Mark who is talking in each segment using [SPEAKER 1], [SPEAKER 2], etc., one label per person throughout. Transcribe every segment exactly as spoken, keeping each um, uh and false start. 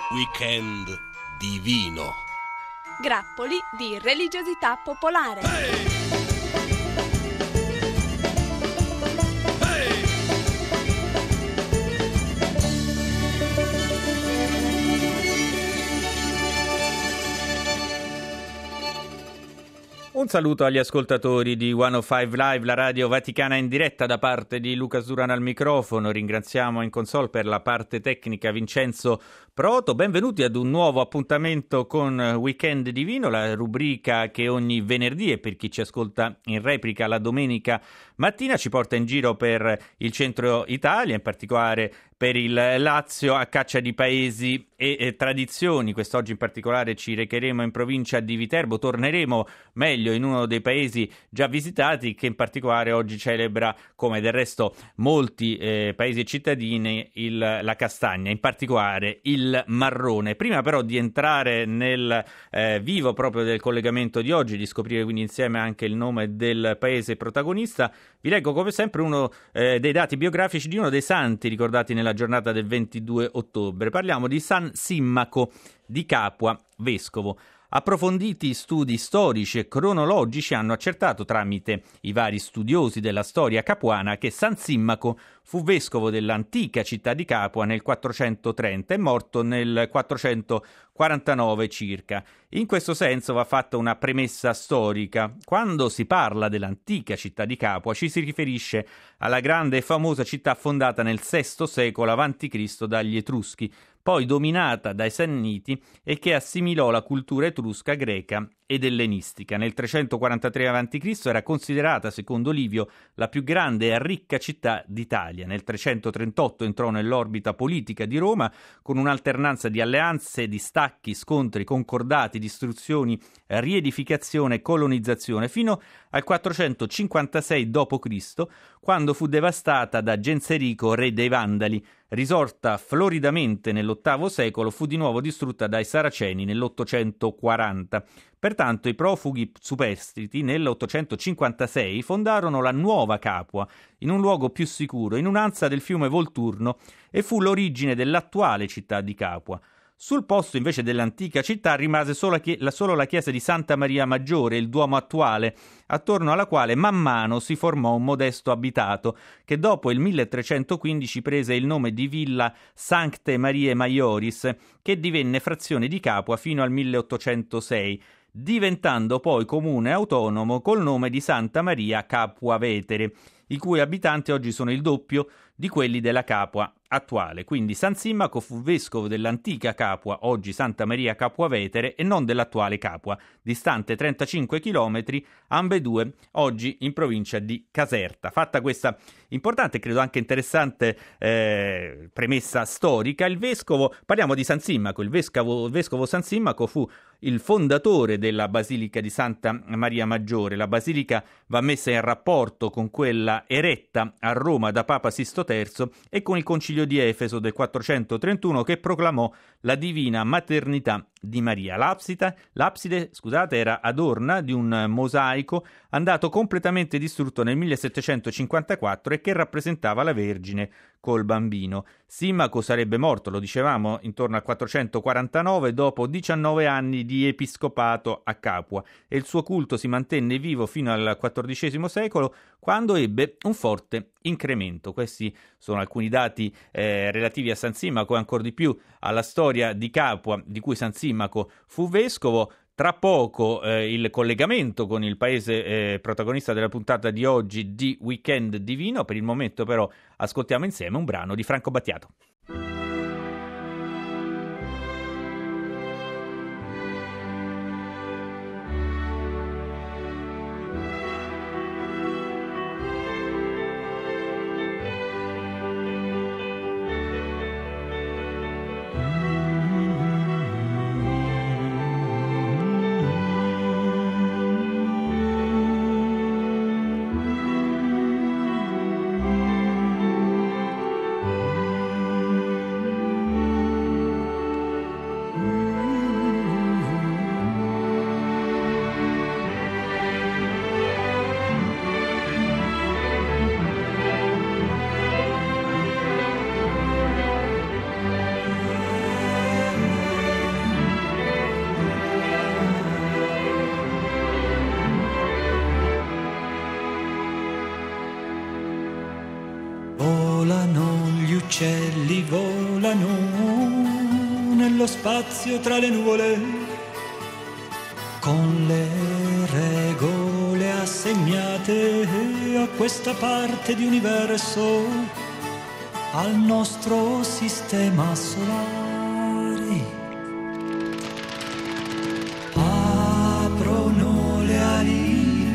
[SPEAKER 1] Weekend divino.
[SPEAKER 2] Grappoli di religiosità popolare.
[SPEAKER 1] Hey!
[SPEAKER 3] Un saluto agli ascoltatori di centocinque Live, la radio vaticana in diretta, da parte di Luca Zurana al microfono. Ringraziamo in console per la parte tecnica Vincenzo Proto. Benvenuti ad un nuovo appuntamento con Weekend Divino, la rubrica che ogni venerdì e per chi ci ascolta in replica la domenica mattina ci porta in giro per il centro Italia, in particolare per il Lazio, a caccia di paesi e, e tradizioni. Quest'oggi in particolare ci recheremo in provincia di Viterbo, torneremo meglio in uno dei paesi già visitati, che in particolare oggi celebra, come del resto molti eh, paesi e cittadini, il, la castagna, in particolare il marrone. Prima però di entrare nel eh, vivo proprio del collegamento di oggi, di scoprire quindi insieme anche il nome del paese protagonista, vi leggo come sempre uno eh, dei dati biografici di uno dei santi ricordati nella giornata del ventidue ottobre. Parliamo di San Simmaco di Capua, vescovo. Approfonditi studi storici e cronologici hanno accertato, tramite i vari studiosi della storia capuana, che San Simmaco fu vescovo dell'antica città di Capua nel quattrocentotrenta e morto nel quattrocentoquarantanove circa. In questo senso va fatta una premessa storica. Quando si parla dell'antica città di Capua ci si riferisce alla grande e famosa città fondata nel sesto secolo avanti Cristo dagli Etruschi, poi dominata dai Sanniti, e che assimilò la cultura etrusca, greca ed ellenistica. Nel trecentoquarantatré avanti Cristo era considerata, secondo Livio, la più grande e ricca città d'Italia. Nel trecentotrentotto entrò nell'orbita politica di Roma, con un'alternanza di alleanze, distacchi, scontri, concordati, distruzioni, riedificazione e colonizzazione, fino al quattrocentocinquantasei dopo Cristo, quando fu devastata da Genserico, re dei Vandali. Risorta floridamente nell'ottavo secolo, fu di nuovo distrutta dai Saraceni nell'ottocentoquaranta. Pertanto i profughi superstiti nell'ottocentocinquantasei fondarono la nuova Capua, in un luogo più sicuro, in un'ansa del fiume Volturno, e fu l'origine dell'attuale città di Capua. Sul posto invece dell'antica città rimase solo la, chie- la, solo la chiesa di Santa Maria Maggiore, il duomo attuale, attorno alla quale man mano si formò un modesto abitato, che dopo il milletrecentoquindici prese il nome di Villa Sancte Mariae Maioris, che divenne frazione di Capua fino al milleottocentosei, diventando poi comune autonomo col nome di Santa Maria Capua Vetere, i cui abitanti oggi sono il doppio di quelli della Capua attuale. Quindi San Simmaco fu vescovo dell'antica Capua, oggi Santa Maria Capua Vetere, e non dell'attuale Capua, distante trentacinque chilometri, ambedue oggi in provincia di Caserta. Fatta questa importante e credo anche interessante eh, premessa storica, il vescovo, parliamo di San Simmaco, il vescovo, il vescovo San Simmaco fu il fondatore della Basilica di Santa Maria Maggiore. La basilica va messa in rapporto con quella eretta a Roma da Papa Sisto terzo e con il Concilio di Efeso del quattrocentotrentuno, che proclamò la divina maternità di Maria. L'abside, l'abside scusate, era adorna di un mosaico andato completamente distrutto nel millesettecentocinquantaquattro e che rappresentava la Vergine col bambino. Simmaco sarebbe morto, lo dicevamo, intorno al quattrocentoquarantanove, dopo diciannove anni di episcopato a Capua, e il suo culto si mantenne vivo fino al quattordicesimo secolo, quando ebbe un forte incremento. Questi sono alcuni dati eh, relativi a San Simmaco e ancora di più alla storia di Capua, di cui San Simmaco fu vescovo. Tra poco eh, il collegamento con il paese eh, protagonista della puntata di oggi di Weekend Divino. Per il momento però ascoltiamo insieme un brano di Franco Battiato.
[SPEAKER 4] Volano gli uccelli, volano nello spazio tra le nuvole, con le regole assegnate a questa parte di universo, al nostro sistema solare. Aprono le ali,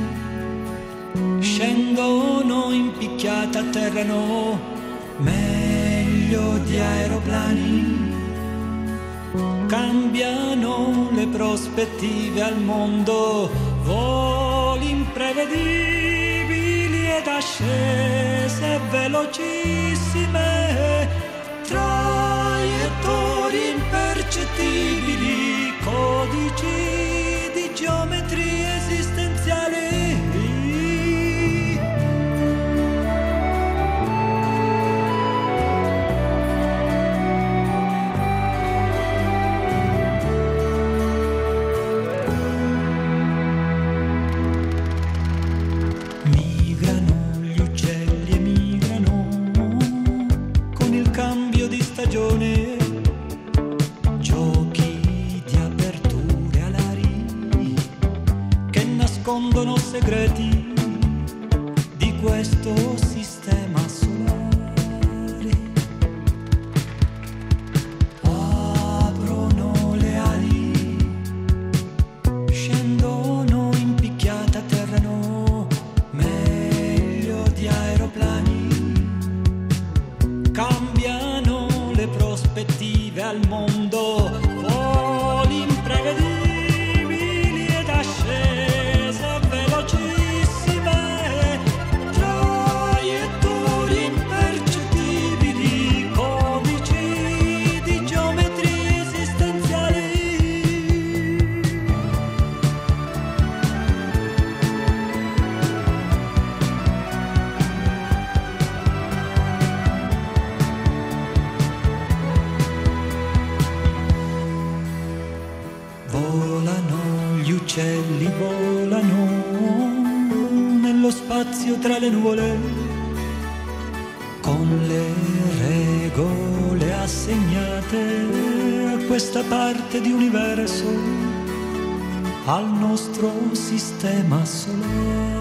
[SPEAKER 4] scendono in picchiata, atterrano meglio di aeroplani, cambiano le prospettive al mondo, voli imprevedibili ed ascese velocissime, traiettorie impercettibili, codici di geometrie esistenziali. Giochi di aperture alari che nascondono segreti di questo sistema solare. Aprono le ali, scendono in picchiata, atterrano meglio di aeroplani, cambiano le prospettive al mondo, voli imprevedibili ed ascese velocissime, traiettorie impercettibili, codici di geometrie esistenziali. Volano gli uccelli, volano nello spazio tra le nuvole, con le regole assegnate a questa parte di universo, al nostro sistema solare.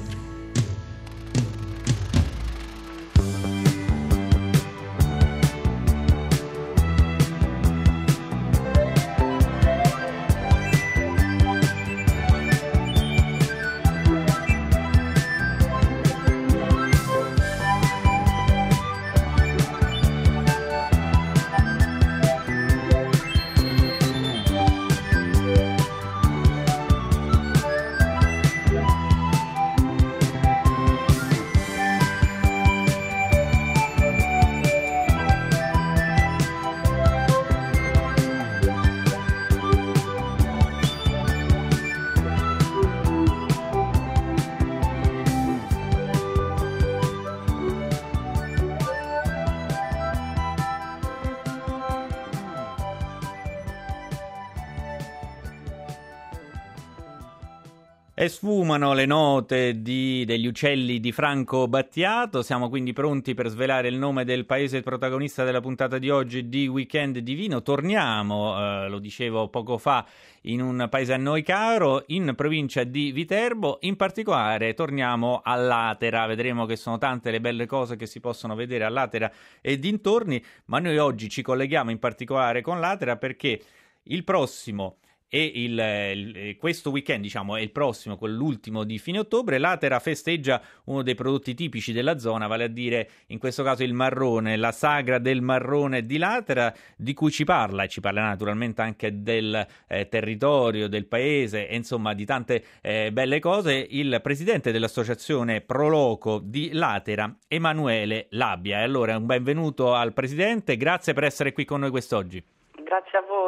[SPEAKER 3] E sfumano le note di, degli uccelli di Franco Battiato. Siamo quindi pronti per svelare il nome del paese protagonista della puntata di oggi di Weekend Divino. Torniamo, eh, lo dicevo poco fa, in un paese a noi caro, in provincia di Viterbo. In particolare torniamo a Latera. Vedremo che sono tante le belle cose che si possono vedere a Latera e dintorni, ma noi oggi ci colleghiamo in particolare con Latera perché il prossimo e il, il, questo weekend, diciamo, è il prossimo, quell'ultimo di fine ottobre, Latera festeggia uno dei prodotti tipici della zona, vale a dire in questo caso il marrone, la sagra del marrone di Latera, di cui ci parla e ci parlerà naturalmente anche del eh, territorio, del paese e insomma di tante eh, belle cose, il presidente dell'associazione Proloco di Latera, Emanuele Labbia. E allora un benvenuto al presidente, grazie per essere qui con noi quest'oggi.
[SPEAKER 5] Grazie a voi.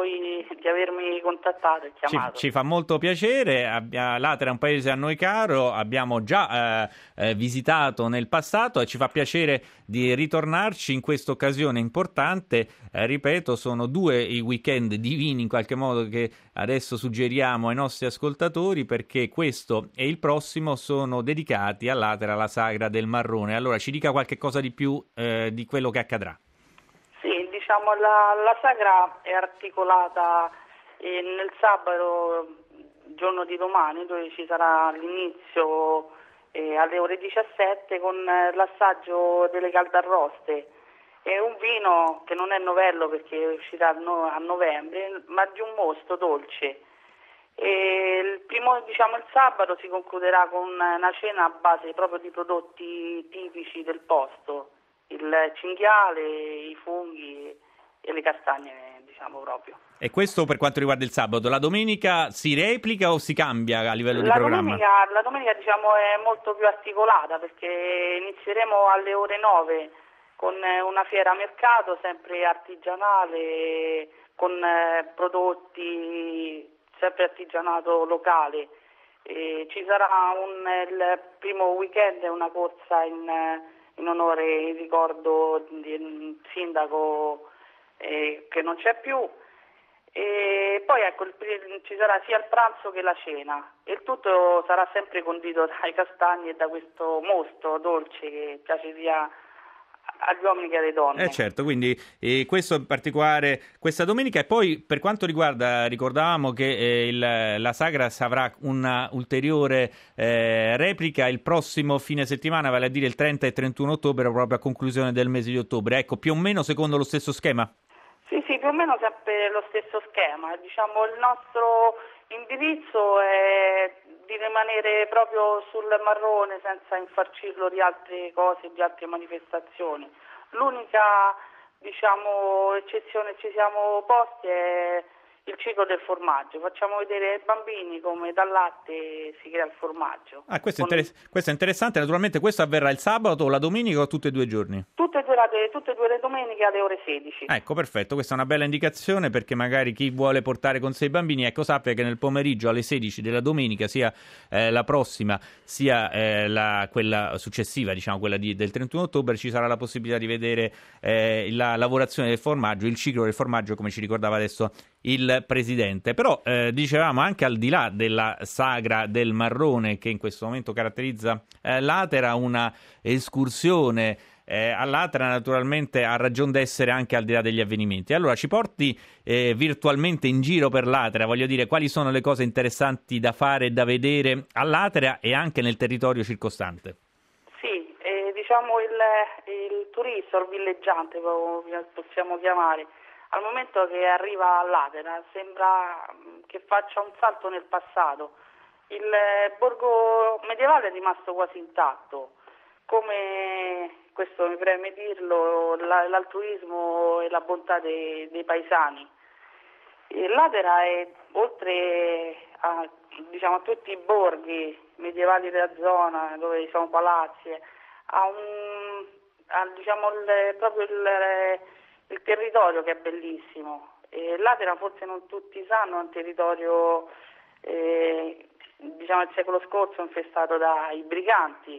[SPEAKER 5] voi di avermi contattato e chiamato.
[SPEAKER 3] Ci, ci fa molto piacere, Abbia, Latera è un paese a noi caro, abbiamo già eh, eh, visitato nel passato e ci fa piacere di ritornarci in questa occasione importante. Eh, ripeto, sono due i weekend divini in qualche modo che adesso suggeriamo ai nostri ascoltatori, perché questo e il prossimo sono dedicati a Latera, alla sagra del Marrone. Allora ci dica qualche cosa di più eh, di quello che accadrà.
[SPEAKER 5] Sì, diciamo la, la sagra è articolata eh, nel sabato, giorno di domani, dove ci sarà l'inizio eh, alle ore diciassette con eh, l'assaggio delle caldarroste. È un vino che non è novello perché uscirà no, a novembre, ma di un mosto dolce. E il primo, diciamo, il sabato si concluderà con una cena a base proprio di prodotti tipici del posto, il cinghiale, i funghi e le castagne, diciamo proprio.
[SPEAKER 3] E questo per quanto riguarda il sabato. La domenica si replica o si cambia a livello di
[SPEAKER 5] la
[SPEAKER 3] programma?
[SPEAKER 5] Domenica, la domenica diciamo è molto più articolata perché inizieremo alle ore nove con una fiera mercato sempre artigianale, con prodotti sempre artigianato locale. E ci sarà un, il primo weekend una corsa in, in onore in ricordo del sindaco eh, che non c'è più. E poi ecco, il, ci sarà sia il pranzo che la cena e il tutto sarà sempre condito dai castagni e da questo mosto dolce che piace sia agli uomini che alle donne.
[SPEAKER 3] Eh certo, quindi eh, questo in particolare questa domenica. E poi per quanto riguarda, ricordavamo che eh, il, la sagra avrà una ulteriore eh, replica il prossimo fine settimana, vale a dire il trenta e trentuno ottobre, proprio a conclusione del mese di ottobre. Ecco, più o meno secondo lo stesso schema?
[SPEAKER 5] Sì, sì, più o meno sempre lo stesso schema. Diciamo, il nostro indirizzo è di rimanere proprio sul marrone senza infarcirlo di altre cose, di altre manifestazioni. L'unica, diciamo, eccezione ci siamo posti è il ciclo del formaggio. Facciamo vedere ai bambini come dal latte si crea il formaggio.
[SPEAKER 3] Ah, questo,
[SPEAKER 5] Con...
[SPEAKER 3] è interess- questo è interessante. Naturalmente questo avverrà il sabato o la domenica o tutti e due i giorni?
[SPEAKER 5] Tutte e due, tutte e due le domeniche alle ore sedici.
[SPEAKER 3] Ecco, perfetto, questa è una bella indicazione perché magari chi vuole portare con sé i bambini, ecco, sappia che nel pomeriggio alle sedici della domenica, sia eh, la prossima sia eh, la, quella successiva, diciamo quella di, del trentuno ottobre, ci sarà la possibilità di vedere eh, la lavorazione del formaggio, il ciclo del formaggio, come ci ricordava adesso il Presidente. Però eh, dicevamo, anche al di là della sagra del Marrone che in questo momento caratterizza eh, Latera, una escursione eh, a Latera naturalmente ha ragion d'essere anche al di là degli avvenimenti. Allora ci porti eh, virtualmente in giro per Latera, voglio dire, quali sono le cose interessanti da fare e da vedere a Latera e anche nel territorio circostante?
[SPEAKER 5] Sì, eh, diciamo il, il turista, il villeggiante possiamo chiamare, al momento che arriva a Latera sembra che faccia un salto nel passato. Il borgo medievale è rimasto quasi intatto, come, questo mi preme dirlo, la, l'altruismo e la bontà dei, dei paesani. E Latera è, oltre a, diciamo, a tutti i borghi medievali della zona dove ci sono palazzi, ha un, ha, diciamo, il, proprio il il territorio che è bellissimo. E Latera, forse non tutti sanno, è un territorio eh, diciamo il secolo scorso infestato dai briganti.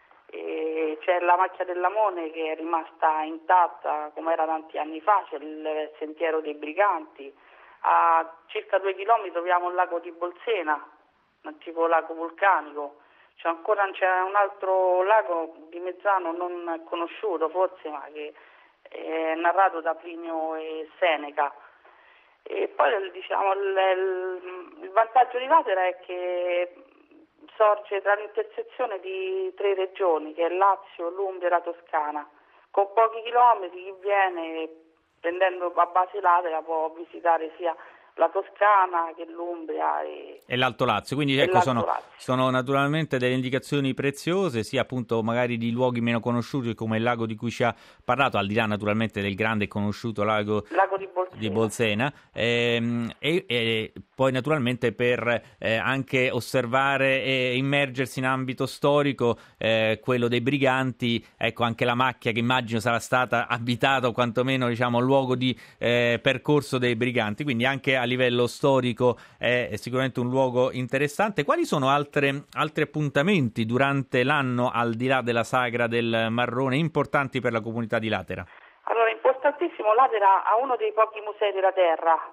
[SPEAKER 5] E c'è la macchia del Lamone che è rimasta intatta come era tanti anni fa, c'è il sentiero dei briganti. A circa due chilometri troviamo il lago di Bolsena, un antico lago vulcanico. C'è ancora c'è un altro lago di Mezzano non conosciuto forse, ma che è narrato da Plinio e Seneca. E poi diciamo il, il, il vantaggio di Latera è che sorge tra l'intersezione di tre regioni, che è Lazio, l'Umbria e la Toscana. Con pochi chilometri chi viene prendendo a base Latera può visitare sia la Toscana che l'Umbria e,
[SPEAKER 3] e l'Alto Lazio, quindi ecco sono, sono naturalmente delle indicazioni preziose, sia appunto magari di luoghi meno conosciuti come il lago di cui ci ha parlato, al di là naturalmente del grande e conosciuto lago,
[SPEAKER 5] lago di Bolsena,
[SPEAKER 3] di Bolsena. E, e, e poi naturalmente per eh, anche osservare e immergersi in ambito storico, eh, quello dei briganti, ecco anche la macchia che immagino sarà stata abitata o quantomeno diciamo luogo di eh, percorso dei briganti, quindi anche a livello storico è, è sicuramente un luogo interessante. Quali sono altre, altri appuntamenti durante l'anno al di là della sagra del Marrone importanti per la comunità di Latera?
[SPEAKER 5] Allora, importantissimo, Latera ha uno dei pochi musei della terra.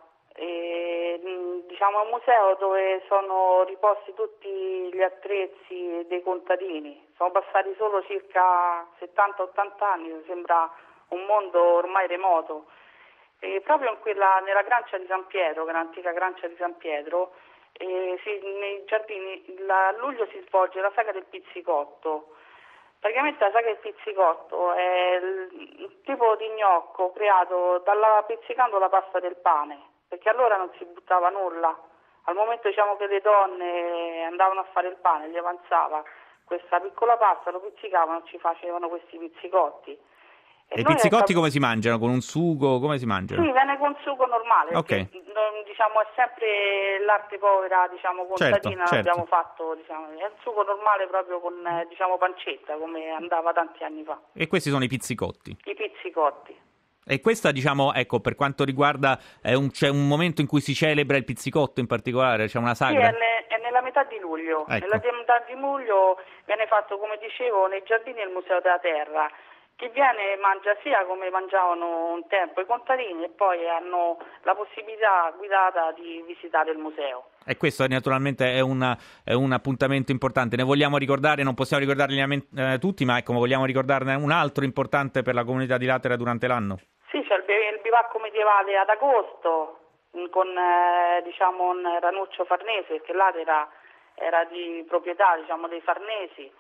[SPEAKER 5] E, diciamo è un museo dove sono riposti tutti gli attrezzi dei contadini. Sono passati solo circa settanta ottanta anni, sembra un mondo ormai remoto. E proprio in quella, nella Grancia di San Pietro, che è l'antica Grancia di San Pietro, e si, nei giardini a luglio si svolge la sagra del pizzicotto. Praticamente la sagra del pizzicotto è il tipo di gnocco creato dalla, pizzicando la pasta del pane, perché allora non si buttava nulla. Al momento diciamo che le donne andavano a fare il pane, gli avanzava questa piccola pasta, lo pizzicavano, ci facevano questi pizzicotti.
[SPEAKER 3] E i pizzicotti come si mangiano? Con un sugo? Come si mangiano?
[SPEAKER 5] Sì, viene con sugo normale,
[SPEAKER 3] okay.
[SPEAKER 5] Perché, diciamo, è sempre l'arte povera, diciamo, contadina,
[SPEAKER 3] certo, certo.
[SPEAKER 5] Abbiamo fatto, diciamo, è il sugo normale proprio con, diciamo, pancetta, come andava tanti anni fa.
[SPEAKER 3] E questi sono i pizzicotti?
[SPEAKER 5] I pizzicotti.
[SPEAKER 3] E questa, diciamo, ecco, per quanto riguarda, è un, c'è un momento in cui si celebra il pizzicotto in particolare, c'è una sagra?
[SPEAKER 5] Sì, è, ne, è nella metà di luglio.
[SPEAKER 3] Ecco.
[SPEAKER 5] Nella metà di luglio viene fatto, come dicevo, nei giardini del Museo della Terra. Chi viene mangia sia come mangiavano un tempo i contadini e poi hanno la possibilità guidata di visitare il museo.
[SPEAKER 3] E questo naturalmente è, una, è un appuntamento importante. Ne vogliamo ricordare, non possiamo ricordarli eh, tutti, ma ecco, vogliamo ricordarne un altro importante per la comunità di Latera durante l'anno?
[SPEAKER 5] Sì, c'è il, il bivacco medievale ad agosto con eh, diciamo un Ranuccio Farnese, perché Latera era di proprietà, diciamo, dei Farnesi.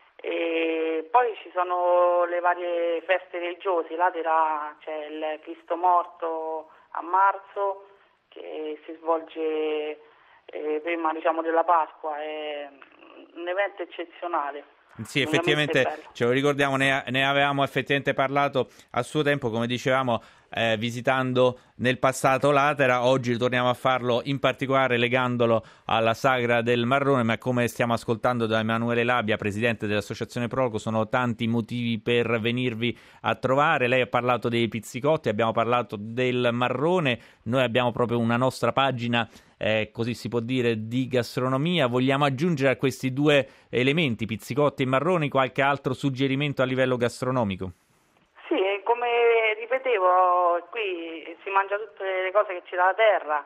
[SPEAKER 5] E poi ci sono le varie feste religiose. Latera c'è il Cristo morto a marzo che si svolge eh, prima, diciamo, della Pasqua, è un evento eccezionale.
[SPEAKER 3] Sì, effettivamente ce lo ricordiamo, ne, ne avevamo effettivamente parlato a suo tempo, come dicevamo, eh, visitando nel passato Latera. Oggi torniamo a farlo in particolare legandolo alla sagra del Marrone, ma come stiamo ascoltando da Emanuele Labia, presidente dell'associazione Proloco, sono tanti motivi per venirvi a trovare. Lei ha parlato dei pizzicotti, abbiamo parlato del Marrone, noi abbiamo proprio una nostra pagina, eh, così si può dire, di gastronomia. Vogliamo aggiungere a questi due elementi, pizzicotti e marroni, qualche altro suggerimento a livello gastronomico?
[SPEAKER 5] Sì, come ripetevo, qui si mangia tutte le cose che ci dà la terra,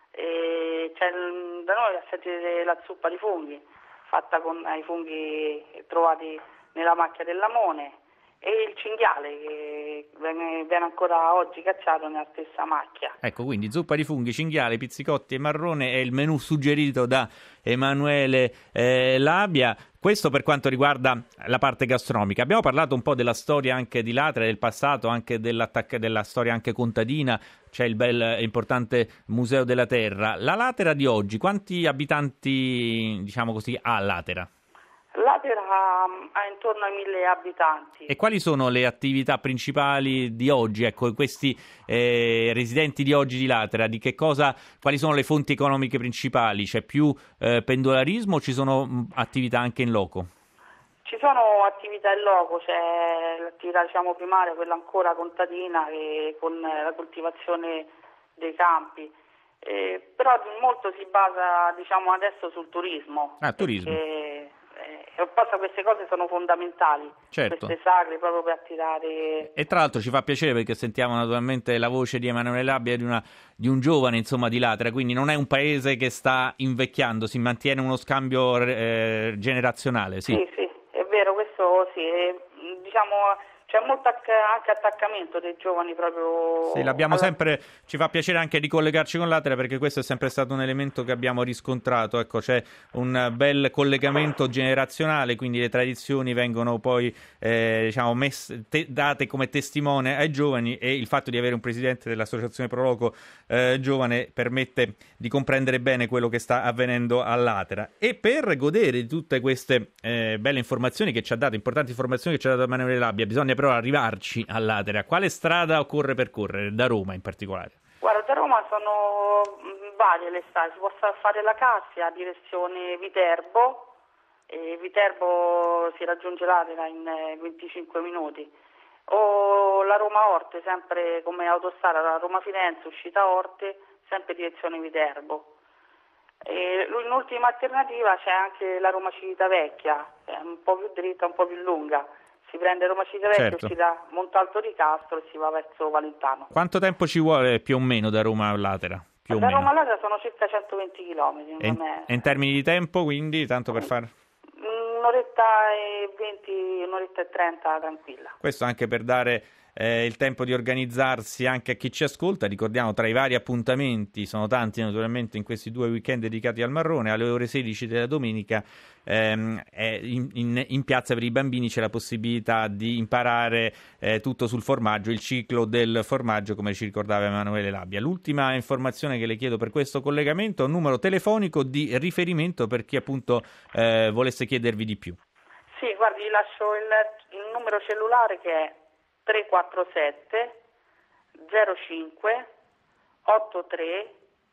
[SPEAKER 5] e c'è il, da noi assaggiate la zuppa di funghi, fatta con i funghi trovati nella macchia del Lamone, e il cinghiale che viene, viene ancora oggi cacciato nella stessa macchia.
[SPEAKER 3] Ecco, quindi zuppa di funghi, cinghiale, pizzicotti e marrone è il menù suggerito da Emanuele eh, Labia. Questo per quanto riguarda la parte gastronomica. Abbiamo parlato un po' della storia anche di Latera, del passato, anche della storia anche contadina. C'è il bel e importante Museo della Terra. La Latera di oggi, quanti abitanti, diciamo così, ha Latera?
[SPEAKER 5] Latera ha intorno ai mille abitanti.
[SPEAKER 3] E quali sono le attività principali di oggi? Ecco, questi eh, residenti di oggi di Latera, di che cosa, quali sono le fonti economiche principali? C'è più eh, pendolarismo o ci sono mh, attività anche in loco?
[SPEAKER 5] Ci sono attività in loco, c'è l'attività, diciamo, primaria, quella ancora contadina, che, con la coltivazione dei campi. Eh, però molto si basa, diciamo, adesso sul turismo.
[SPEAKER 3] Ah, turismo.
[SPEAKER 5] Perché, e poi queste cose sono fondamentali,
[SPEAKER 3] certo.
[SPEAKER 5] Queste sagre, proprio per attirare.
[SPEAKER 3] E tra l'altro ci fa piacere perché sentiamo naturalmente la voce di Emanuele Labia, di, una, di un giovane, insomma, di Latera, quindi non è un paese che sta invecchiando, si mantiene uno scambio eh, generazionale. Sì.
[SPEAKER 5] sì, sì, è vero, questo sì, è, diciamo. C'è molto anche attaccamento dei giovani proprio.
[SPEAKER 3] Sì, l'abbiamo
[SPEAKER 5] alla...
[SPEAKER 3] sempre, ci fa piacere anche ricollegarci con Latera perché questo è sempre stato un elemento che abbiamo riscontrato. Ecco, c'è un bel collegamento generazionale, quindi le tradizioni vengono poi eh, diciamo messe, te, date come testimone ai giovani, e il fatto di avere un presidente dell'associazione Proloco eh, giovane permette di comprendere bene quello che sta avvenendo a Latera. E per godere di tutte queste eh, belle informazioni che ci ha dato, importanti informazioni che ci ha dato Emanuele Labia, bisogna però arrivarci a Latera. Quale strada occorre percorrere, da Roma in particolare?
[SPEAKER 5] Guarda, da Roma Roma sono varie le strade, si può fare la Cassia, direzione Viterbo, e Viterbo si raggiunge l'Atena in venticinque minuti, o la Roma-Orte, sempre come autostrada, la Roma-Firenze, uscita Orte, sempre direzione Viterbo. E in ultima alternativa c'è anche la Roma-Civitavecchia, è un po' più dritta, un po' più lunga. Si prende Roma Civitavecchia,
[SPEAKER 3] certo.
[SPEAKER 5] si da Montalto di Castro e si va verso Valentano.
[SPEAKER 3] Quanto tempo ci vuole più o meno da Roma a Latera? Più
[SPEAKER 5] da
[SPEAKER 3] o
[SPEAKER 5] Roma
[SPEAKER 3] meno.
[SPEAKER 5] a Latera sono circa centoventi chilometri.
[SPEAKER 3] E in,
[SPEAKER 5] è...
[SPEAKER 3] e in termini di tempo, quindi, tanto per far...
[SPEAKER 5] Un'oretta e venti, un'oretta e trenta tranquilla.
[SPEAKER 3] Questo anche per dare eh, il tempo di organizzarsi anche a chi ci ascolta. Ricordiamo, tra i vari appuntamenti, sono tanti naturalmente in questi due weekend dedicati al marrone, alle ore sedici della domenica ehm, è in, in, in piazza per i bambini c'è la possibilità di imparare eh, tutto sul formaggio, il ciclo del formaggio, come ci ricordava Emanuele Labbia. L'ultima informazione che le chiedo per questo collegamento è un numero telefonico di riferimento per chi appunto eh, volesse chiedervi di più.
[SPEAKER 5] Sì, guardi, vi lascio il, il numero cellulare che è tre quattro sette zero cinque otto tre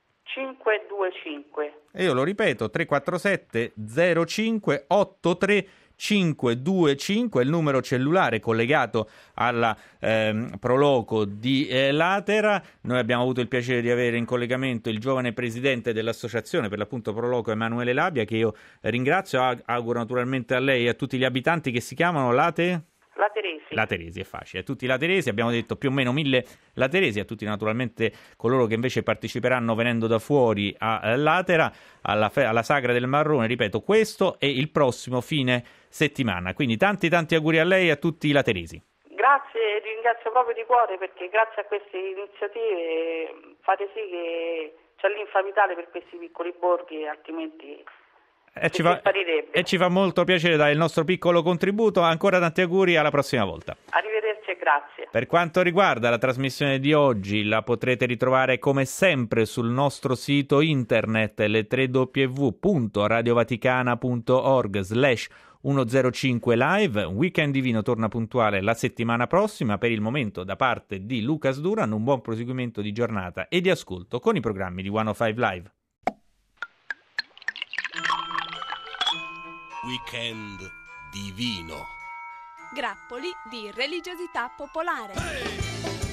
[SPEAKER 5] cinque due cinque.
[SPEAKER 3] E io lo ripeto, tre quattro sette zero cinque otto tre cinque due cinque, il numero cellulare collegato alla ehm, Proloco di eh, Latera. Noi abbiamo avuto il piacere di avere in collegamento il giovane presidente dell'associazione, per l'appunto Proloco, Emanuele Labbia, che io ringrazio. Auguro naturalmente a lei e a tutti gli abitanti che si chiamano Late...
[SPEAKER 5] Lateresi.
[SPEAKER 3] Lateresi, è facile. A tutti i lateresi, abbiamo detto più o meno mille lateresi, a tutti naturalmente coloro che invece parteciperanno venendo da fuori a Latera, alla, fe- alla Sagra del Marrone, ripeto, questo e il prossimo fine settimana. Quindi tanti tanti auguri a lei e a tutti i lateresi.
[SPEAKER 5] Grazie, ringrazio proprio di cuore, perché grazie a queste iniziative fate sì che c'è linfa vitale per questi piccoli borghi, altrimenti...
[SPEAKER 3] E ci, fa, e ci fa molto piacere dare il nostro piccolo contributo. Ancora tanti auguri, alla prossima volta.
[SPEAKER 5] Arrivederci e grazie.
[SPEAKER 3] Per quanto riguarda la trasmissione di oggi, la potrete ritrovare come sempre sul nostro sito internet l w w w punto radiovaticana punto org slash centocinque live. Weekend Divino torna puntuale la settimana prossima. Per il momento, da parte di Lucas Duran, un buon proseguimento di giornata e di ascolto con i programmi di centocinque Live.
[SPEAKER 1] Weekend Divino.
[SPEAKER 2] Grappoli di religiosità popolare.